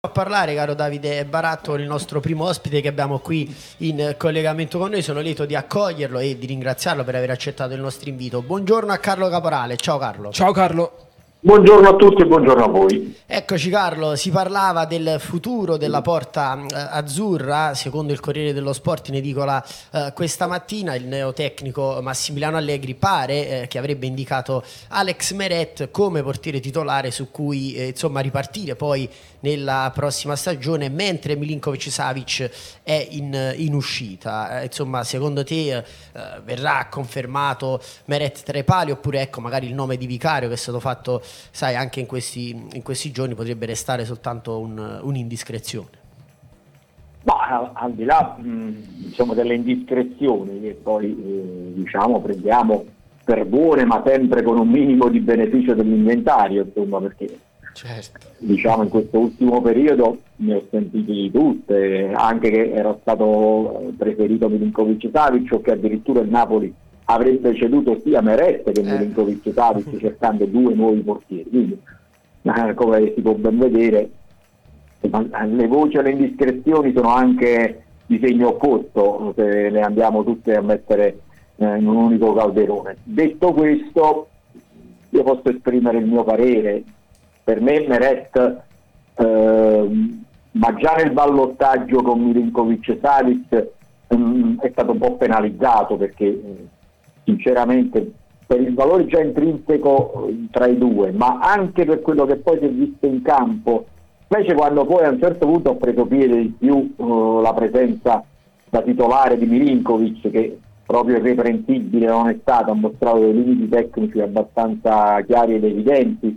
A parlare, caro Davide Baratto, il nostro primo ospite che abbiamo qui in collegamento con noi. Sono lieto di accoglierlo e di ringraziarlo per aver accettato il nostro invito. Buongiorno a Carlo Caporale. Ciao Carlo. Ciao Carlo. Buongiorno a tutti e buongiorno a voi. Eccoci Carlo, si parlava del futuro della Porta Azzurra, secondo il Corriere dello Sport in edicola questa mattina. Il neotecnico Massimiliano Allegri pare che avrebbe indicato Alex Meret come portiere titolare su cui ripartire poi nella prossima stagione, mentre Milinkovic-Savic è in uscita. Secondo te verrà confermato Meret tra i pali, oppure magari il nome di Vicario, che è stato fatto anche in questi giorni, potrebbe restare soltanto un'indiscrezione? Ma al di là delle indiscrezioni che poi prendiamo per buone, ma sempre con un minimo di beneficio dell'inventario, perché certo. In questo ultimo periodo ne ho sentiti di tutte, anche che era stato preferito Milinkovic-Savic, o che addirittura il Napoli avrebbe ceduto sia Meret che Milinkovic-Savic cercando due nuovi portieri. Quindi come si può ben vedere, le voci e le indiscrezioni sono anche di segno opposto, se le andiamo tutte a mettere in un unico calderone. Detto questo, io posso esprimere il mio parere. Per me Meret, ma già nel ballottaggio con Milinkovic-Savic è stato un po' penalizzato, perché sinceramente per il valore già intrinseco tra i due, ma anche per quello che poi si è visto in campo, specie quando poi a un certo punto ho preso piede di più la presenza da titolare di Milinkovic, che proprio irreprensibile non è stato, ha mostrato dei limiti tecnici abbastanza chiari ed evidenti.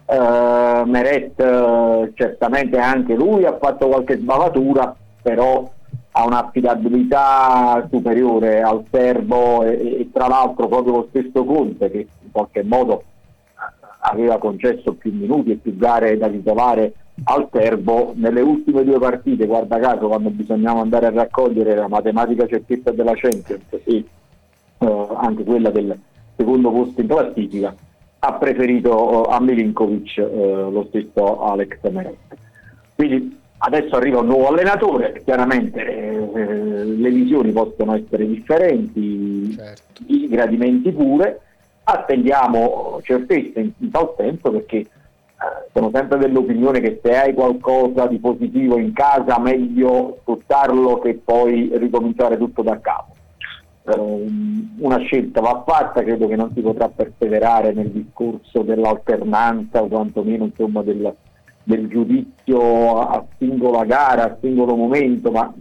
Meret certamente anche lui ha fatto qualche sbavatura, però ha un'affidabilità superiore al serbo, e tra l'altro proprio lo stesso Conte, che in qualche modo aveva concesso più minuti e più gare da titolare al serbo, nelle ultime due partite, guarda caso, quando bisognava andare a raccogliere la matematica certezza della Champions e anche quella del secondo posto in classifica, ha preferito a Milinkovic lo stesso Alex Meret. Quindi adesso arriva un nuovo allenatore, chiaramente le visioni possono essere differenti, certo, i gradimenti pure. Attendiamo certezze in tal senso, perché sono sempre dell'opinione che se hai qualcosa di positivo in casa, meglio sfruttarlo che poi ricominciare tutto da capo. Una scelta va fatta, credo che non si potrà perseverare nel discorso dell'alternanza, o quantomeno del giudizio a singola gara, a singolo momento, ma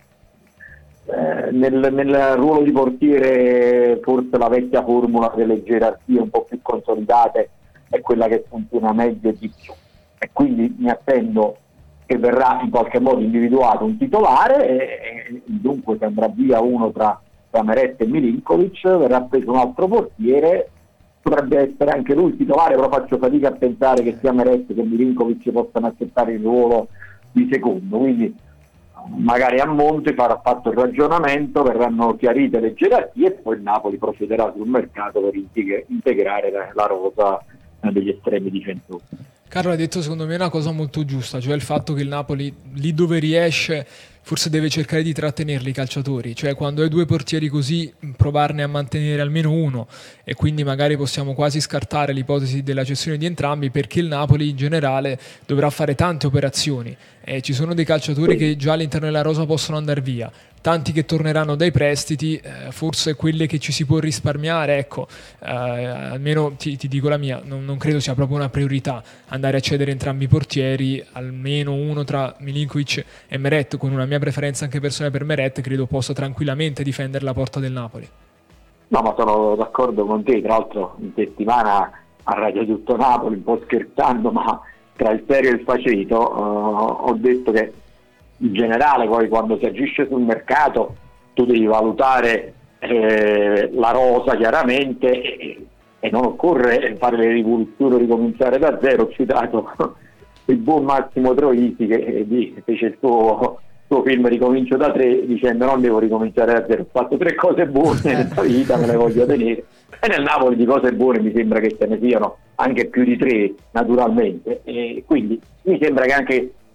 nel ruolo di portiere forse la vecchia formula delle gerarchie un po' più consolidate è quella che funziona meglio di più, e quindi mi attendo che verrà in qualche modo individuato un titolare, e dunque se andrà via uno tra Meret e Milinkovic, verrà preso un altro portiere. Potrebbe essere anche lui il titolare, però faccio fatica a pensare che sia Meret che Milinkovic possano accettare il ruolo di secondo. Quindi magari a monte farà fatto il ragionamento, verranno chiarite le gerarchie e poi il Napoli procederà sul mercato per integrare la rosa degli estremi difensori. Carlo, hai detto secondo me una cosa molto giusta, cioè il fatto che il Napoli, lì dove riesce, forse deve cercare di trattenerli i calciatori, cioè quando hai due portieri così provarne a mantenere almeno uno, e quindi magari possiamo quasi scartare l'ipotesi della cessione di entrambi, perché il Napoli in generale dovrà fare tante operazioni, ci sono dei calciatori che già all'interno della rosa possono andare via, tanti che torneranno dai prestiti, forse quelle che ci si può risparmiare, almeno ti dico la mia, non credo sia proprio una priorità andare a cedere entrambi i portieri, almeno uno tra Milinkovic e Meret, con una mia preferenza anche personale per Meret, credo possa tranquillamente difendere la porta del Napoli. No, ma sono d'accordo con te. Tra l'altro in settimana a Radio Tutto Napoli, un po' scherzando, ma tra il serio e il faceto, ho detto che in generale poi quando si agisce sul mercato tu devi valutare la rosa chiaramente, e non occorre fare le rivoluzioni o ricominciare da zero. Ho citato il buon Massimo Troisi che fece il suo film Ricomincio da 3 dicendo non devo ricominciare da zero, ho fatto 3 cose buone nella vita, me le voglio tenere, e nel Napoli di cose buone mi sembra che ce ne siano anche più di 3 naturalmente, e quindi mi sembra che anche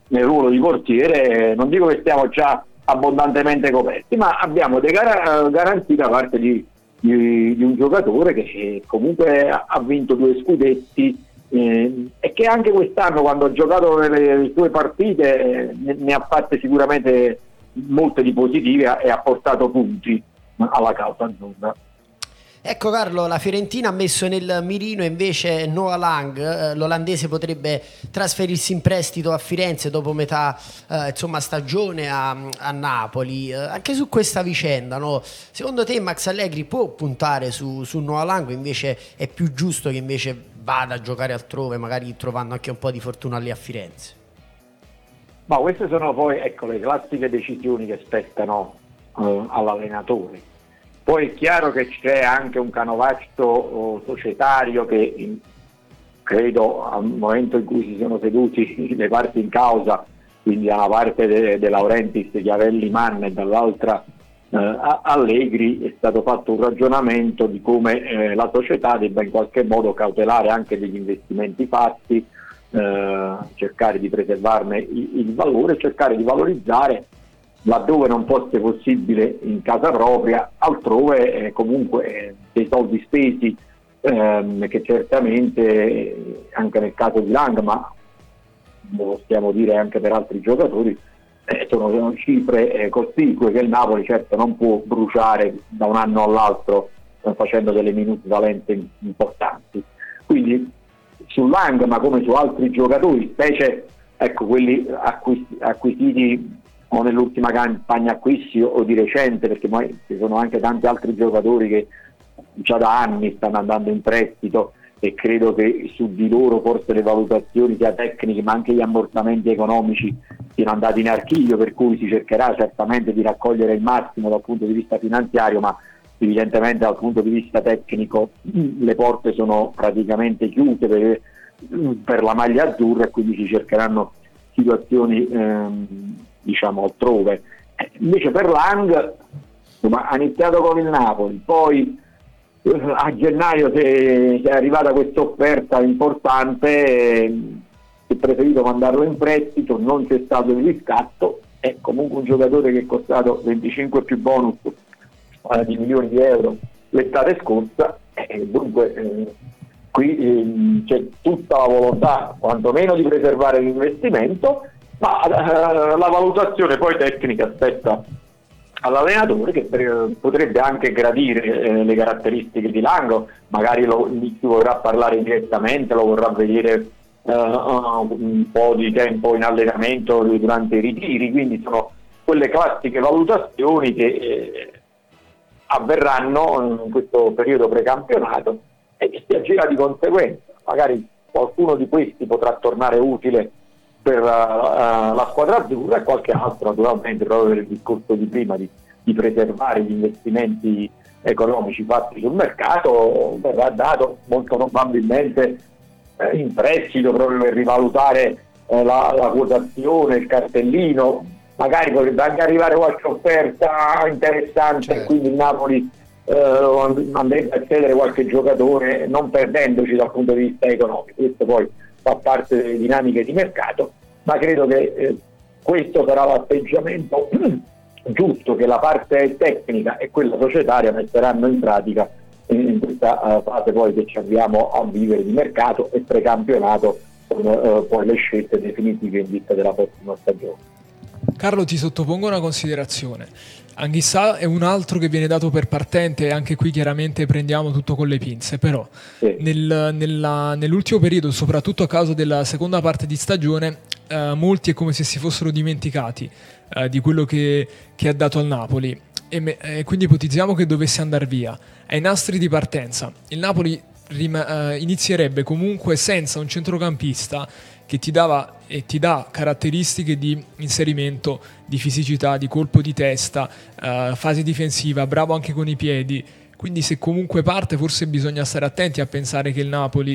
nel ruolo di portiere, non dico che stiamo già abbondantemente coperti, ma abbiamo dei garanzie da parte di un giocatore che comunque ha vinto 2 scudetti, e che anche quest'anno, quando ha giocato le sue partite, ne ha fatte sicuramente molte di positive e ha portato punti alla causa azzurra. Ecco Carlo, la Fiorentina ha messo nel mirino invece Noah Lang, l'olandese potrebbe trasferirsi in prestito a Firenze dopo metà stagione a Napoli. Anche su questa vicenda, no? Secondo te Max Allegri può puntare su Noah Lang, invece è più giusto che invece vada a giocare altrove, magari trovando anche un po' di fortuna lì a Firenze? Ma queste sono poi, ecco, le classiche decisioni che spettano all'allenatore. Poi è chiaro che c'è anche un canovaccio societario che credo al momento in cui si sono seduti le parti in causa, quindi da una parte De Laurentiis, Chiavelli, Mann e dall'altra Allegri, è stato fatto un ragionamento di come la società debba in qualche modo cautelare anche degli investimenti fatti, cercare di preservarne il valore, cercare di valorizzare laddove non fosse possibile in casa propria, altrove comunque dei soldi spesi, che certamente anche nel caso di Lang, ma lo possiamo dire anche per altri giocatori, sono cifre cospicue che il Napoli certo non può bruciare da un anno all'altro facendo delle minusvalenze importanti. Quindi su Lang, ma come su altri giocatori, specie quelli acquisiti o nell'ultima campagna acquisti o di recente, perché poi ci sono anche tanti altri giocatori che già da anni stanno andando in prestito, e credo che su di loro forse le valutazioni sia tecniche ma anche gli ammortamenti economici siano andati in archivio, per cui si cercherà certamente di raccogliere il massimo dal punto di vista finanziario, ma evidentemente dal punto di vista tecnico le porte sono praticamente chiuse per la maglia azzurra, e quindi si cercheranno situazioni altrove. Invece per Lang, insomma, ha iniziato con il Napoli, poi a gennaio si è arrivata questa offerta importante, si è preferito mandarlo in prestito, non c'è stato il riscatto, è comunque un giocatore che è costato 25 più bonus di milioni di euro l'estate scorsa, dunque qui c'è tutta la volontà quantomeno di preservare l'investimento, ma la valutazione poi tecnica spetta all'allenatore, che potrebbe anche gradire le caratteristiche di Lang, magari si vorrà parlare direttamente, lo vorrà vedere un po' di tempo in allenamento durante i ritiri, quindi sono quelle classiche valutazioni che avverranno in questo periodo precampionato e che si agirà di conseguenza. Magari qualcuno di questi potrà tornare utile per la squadra azzurra, e qualche altro naturalmente, proprio per il discorso di prima di preservare gli investimenti economici fatti sul mercato, verrà dato molto probabilmente in prestito, proprio per rivalutare la quotazione, il cartellino. Magari potrebbe anche arrivare qualche offerta interessante, certo. Quindi il Napoli andrebbe a cedere qualche giocatore, non perdendoci dal punto di vista economico. Questo poi fa parte delle dinamiche di mercato, ma credo che questo sarà l'atteggiamento giusto che la parte tecnica e quella societaria metteranno in pratica in questa fase poi che ci avviamo a vivere di mercato e precampionato, con poi le scelte definitive in vista della prossima stagione. Carlo, ti sottopongo una considerazione. Anghissà è un altro che viene dato per partente, e anche qui chiaramente prendiamo tutto con le pinze, però sì. Nell'ultimo periodo, soprattutto a causa della seconda parte di stagione, molti è come se si fossero dimenticati di quello che ha dato al Napoli, e quindi ipotizziamo che dovesse andare via. Ai nastri di partenza il Napoli inizierebbe comunque senza un centrocampista che ti dava e ti dà caratteristiche di inserimento, di fisicità, di colpo di testa, fase difensiva, bravo anche con i piedi. Quindi se comunque parte, forse bisogna stare attenti a pensare che il Napoli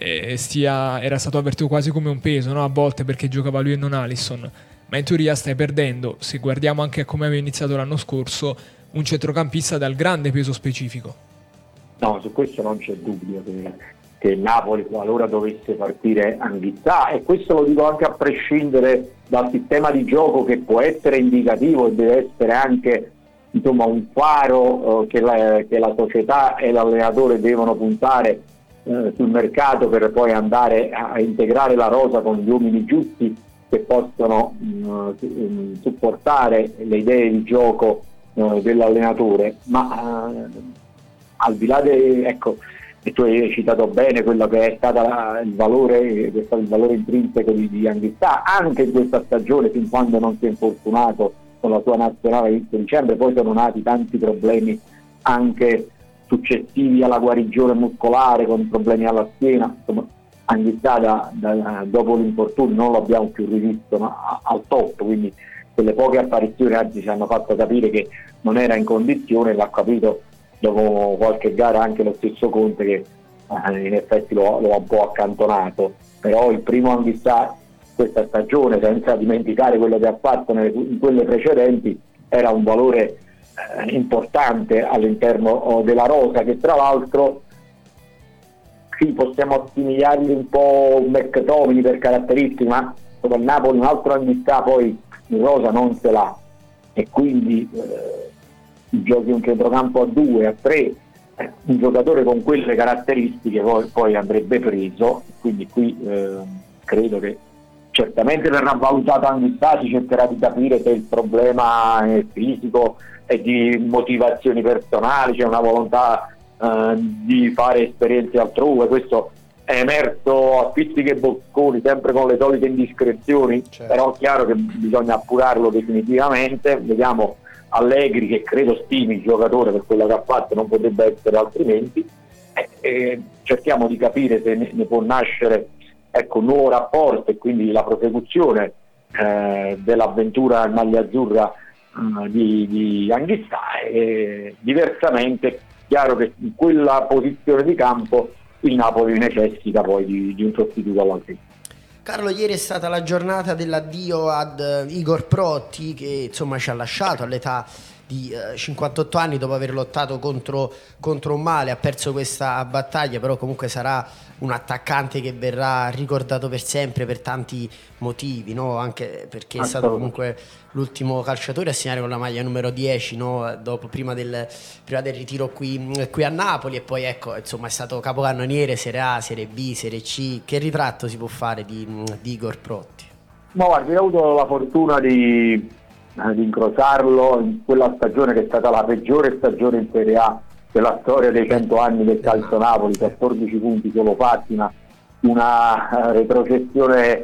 era stato avvertito quasi come un peso, no? A volte, perché giocava lui e non Alisson, ma in teoria stai perdendo, se guardiamo anche a come aveva iniziato l'anno scorso, un centrocampista dal grande peso specifico. No, su questo non c'è dubbio che il Napoli, qualora dovesse partire Anguissa, e questo lo dico anche a prescindere dal sistema di gioco, che può essere indicativo e deve essere anche, insomma, un faro che la società e l'allenatore devono puntare sul mercato, per poi andare a integrare la rosa con gli uomini giusti che possono supportare le idee di gioco dell'allenatore. Ma al di là ecco, e tu hai citato bene quello che è stato il valore intrinseco di Anguissa anche in questa stagione, fin quando non si è infortunato con la sua nazionale all'inizio dicembre. Poi sono nati tanti problemi anche successivi alla guarigione muscolare, con problemi alla schiena. Insomma, Anguissa dopo l'infortunio non l'abbiamo più rivisto al top, quindi quelle poche apparizioni oggi ci hanno fatto capire che non era in condizione, l'ha capito dopo qualche gara anche lo stesso Conte, che in effetti lo ha un po' accantonato. Però il primo Anguissa questa stagione, senza dimenticare quello che ha fatto in quelle precedenti, era un valore importante all'interno della rosa, che tra l'altro sì, possiamo assimigliargli un po' un McTominay per caratteristiche, ma dopo il Napoli un altro Anguissa poi in rosa non se l'ha, e quindi giochi un centrocampo a 2, a 3, un giocatore con quelle caratteristiche poi andrebbe preso. Quindi qui credo che certamente verrà valutato Anguissa, si cercherà di capire se il problema è fisico e di motivazioni personali, c'è una volontà di fare esperienze altrove. Questo è emerso a spizzichi e bocconi, sempre con le solite indiscrezioni, certo. Però è chiaro che bisogna appurarlo definitivamente. Vediamo Allegri, che credo stimi il giocatore per quello che ha fatto, non potrebbe essere altrimenti, e cerchiamo di capire se ne può nascere, ecco, un nuovo rapporto, e quindi la prosecuzione dell'avventura in maglia azzurra di Anguissa. E diversamente chiaro che in quella posizione di campo il Napoli necessita poi di un sostituto all'altezza. Carlo, ieri è stata la giornata dell'addio ad Igor Protti, che insomma ci ha lasciato all'età di 58 anni dopo aver lottato contro un male. Ha perso questa battaglia, però comunque sarà un attaccante che verrà ricordato per sempre per tanti motivi, no? Anche perché è stato comunque l'ultimo calciatore a segnare con la maglia numero 10, no? Prima del ritiro qui a Napoli, e poi ecco, insomma, è stato capocannoniere Serie A, Serie B, Serie C. Che ritratto si può fare di Igor Protti? Ma guardi, ho avuto la fortuna di incrociarlo in quella stagione che è stata la peggiore stagione in Serie A della storia dei 100 anni del calcio Napoli, 14 punti solo fatti, una retrocessione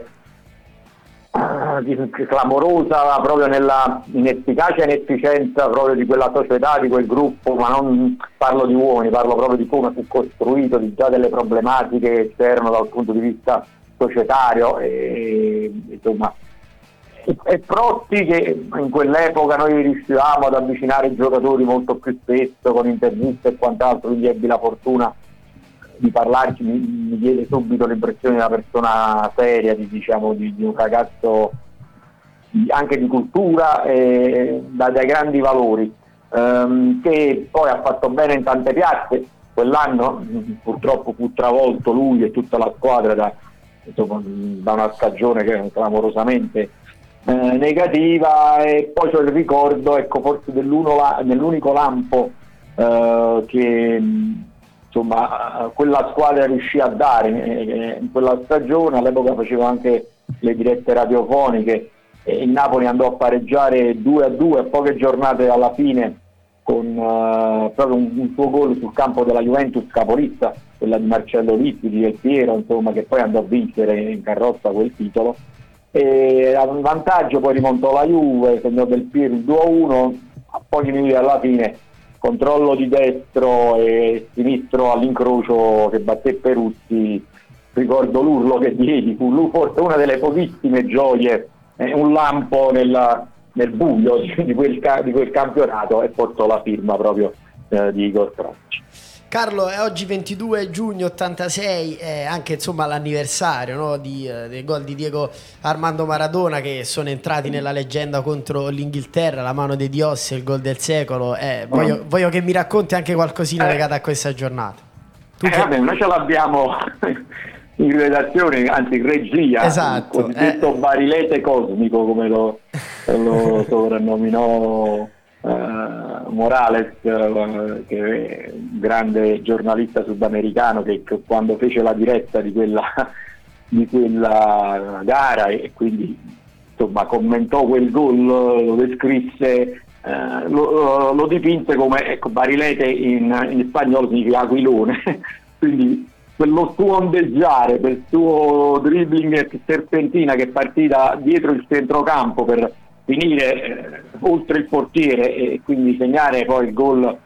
clamorosa proprio nella inefficacia e inefficienza proprio di quella società, di quel gruppo. Ma non parlo di uomini, parlo proprio di come fu costruito, di già delle problematiche che c'erano dal punto di vista societario, e insomma. E Protti, che in quell'epoca noi riuscivamo ad avvicinare i giocatori molto più spesso con interviste e quant'altro, quindi ebbi la fortuna di parlarci, mi diede subito l'impressione di una persona seria, di un ragazzo anche di cultura e dai grandi valori, che poi ha fatto bene in tante piazze. Quell'anno purtroppo fu travolto lui e tutta la squadra da una stagione che è clamorosamente negativa, e poi c'è il ricordo, ecco, forse nell'unico lampo che insomma quella squadra riuscì a dare in quella stagione. All'epoca facevo anche le dirette radiofoniche, e il Napoli andò a pareggiare 2-2 a poche giornate alla fine, con proprio un suo gol sul campo della Juventus capolista, quella di Marcello Lippi, di Del Piero, insomma, che poi andò a vincere in carrozza quel titolo. E in vantaggio poi rimontò la Juve, segnò Del Piero il 2-1, a pochi minuti alla fine controllo di destro e sinistro all'incrocio che batté Peruzzi. Ricordo l'urlo che diedi, fu forse una delle pochissime gioie, un lampo nel buio di quel campionato, e portò la firma proprio di Igor Protti. Carlo, è oggi 22 giugno 86, è anche insomma l'anniversario, no, del gol di Diego Armando Maradona, che sono entrati nella leggenda contro l'Inghilterra, la mano di Dios, il gol del secolo. Voglio che mi racconti anche qualcosina legato a questa giornata. Vabbè, noi ce l'abbiamo in redazione, anzi in regia, esatto, il cosiddetto barilete cosmico, come lo soprannominò Morales, che è un grande giornalista sudamericano, che quando fece la diretta di quella gara e quindi insomma commentò quel gol, lo descrisse, lo dipinse come, ecco, barilete in spagnolo significa aquilone, quindi quello suo ondeggiare, quel suo dribbling serpentina che partì da dietro il centrocampo per finire oltre il portiere e quindi segnare poi il gol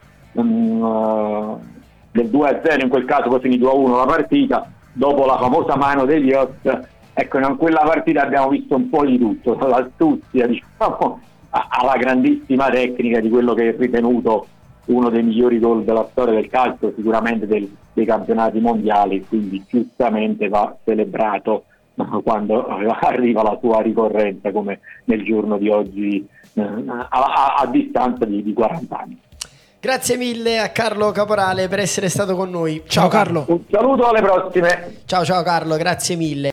del 2-0, in quel caso poi finì 2-1 la partita, dopo la famosa mano degli Elliott. Ecco, in quella partita abbiamo visto un po' di tutto, dall'astuzia, diciamo, alla grandissima tecnica di quello che è ritenuto uno dei migliori gol della storia del calcio, sicuramente dei campionati mondiali, quindi giustamente va celebrato quando arriva la sua ricorrenza, come nel giorno di oggi, a distanza di 40 anni. Grazie mille a Carlo Caporale per essere stato con noi. Ciao Carlo. Un saluto, alle prossime. Ciao Carlo, grazie mille.